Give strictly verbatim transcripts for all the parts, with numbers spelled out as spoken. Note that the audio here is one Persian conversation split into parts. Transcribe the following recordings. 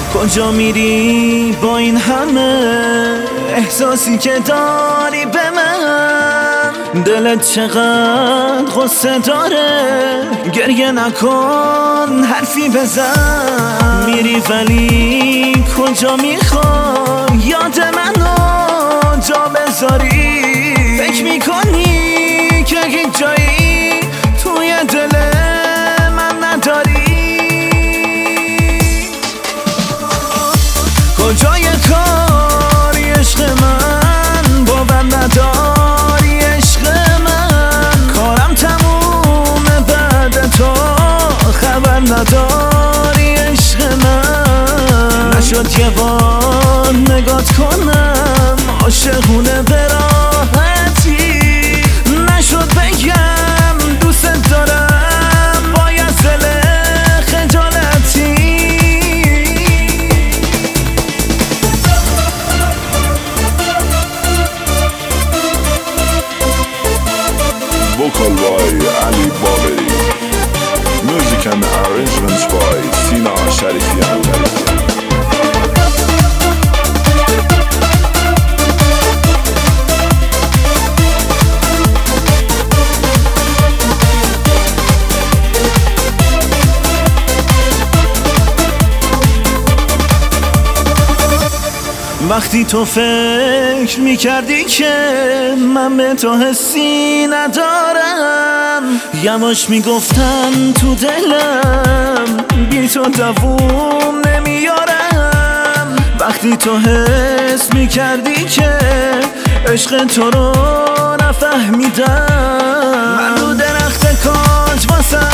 کجا میری با این همه احساسی که داری به من؟ دلت چقدر غصه داره، گریه نکن حرفی بزن. میری ولی کجا میخوای یاد منو جا بذاری؟ فکر میکنی که هیچ جایی توی دل من نداری؟ کجای کاری عشق من، باور نداری عشق من؟ کارم تمومه بعد تو، خبر نداری عشق من؟ نشد یه بار نگات کنم عاشقونه به راحتی، نشد بگم دوست دارم با یه دل خجالتی. Vocal by Ali Baberi. Music and arrangements by Sina Sharifian. وقتی تو فکر میکردی که من به تو حسی ندارم، یواش میگفتن تو دلم بی تو دووم نمیارم. وقتی تو حس میکردی که عشق تو رو نفهمیدم، من رو درخت کاج واسه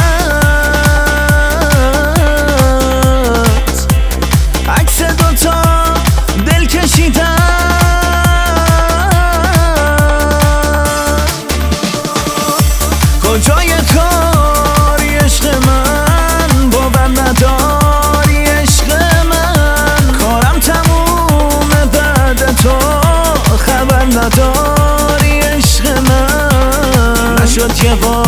عکس دوتا دل کشیدم. کجای کاری عشق من، باور نداری عشق من؟ کارم تمومه بعد تو، خبر نداری عشق من؟ نشد یه بار